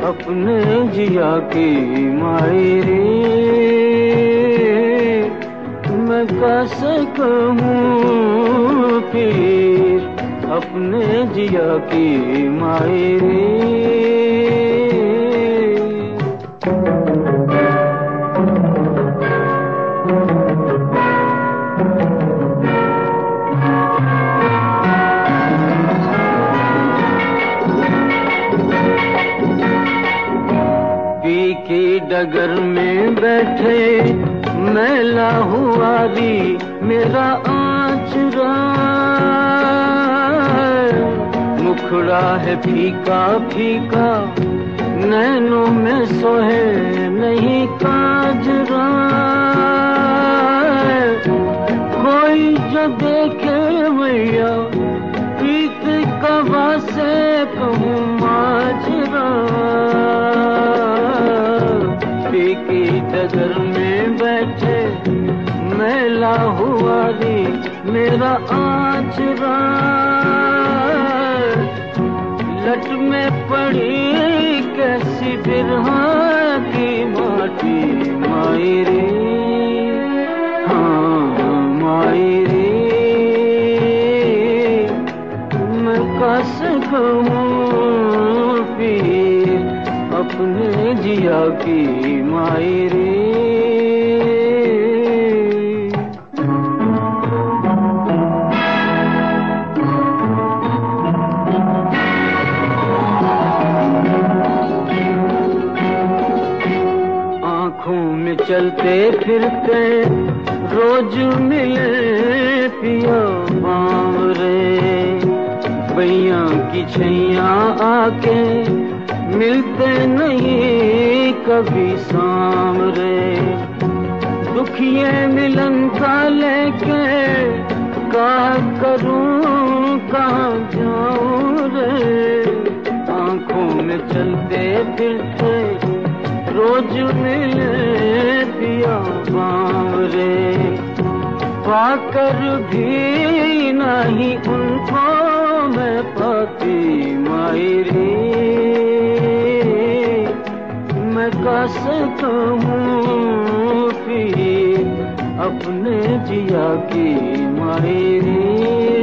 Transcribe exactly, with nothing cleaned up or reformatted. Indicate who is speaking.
Speaker 1: अपने जिया की मायरे मैं कैसे कहूँ फिर अपने जिया की मायरे। की डगर में बैठे मैला हुआरी मेरा आचरा, मुखड़ा है फीका फीका नैनों में सोहे नहीं काजरा। कोई जो देखे भैया प्रीत कबा से कहूँ माजरा। की डगर में बैठे मैला हुआ री मेरा आचरा, लट में पड़ी कैसी बिरहा की माटी मायरे। हाँ मायरे मैं कैसे कहूँ फिर अपने जिया की मायरे। आँखों में चलते फिरते रोज मिले पिया बावरे, बैया की छैया आके मिलते नहीं कभी सामरे। दुखिए मिलन का लेके कहाँ करूं कहाँ जाऊं रे। आँखों में चलते फिरते रोज मिले पिया बावरे, पाकर भी नहीं उनको मैं पाती मायरे। मैं कैसे कहूँ फिर अपने जिया की मायरे।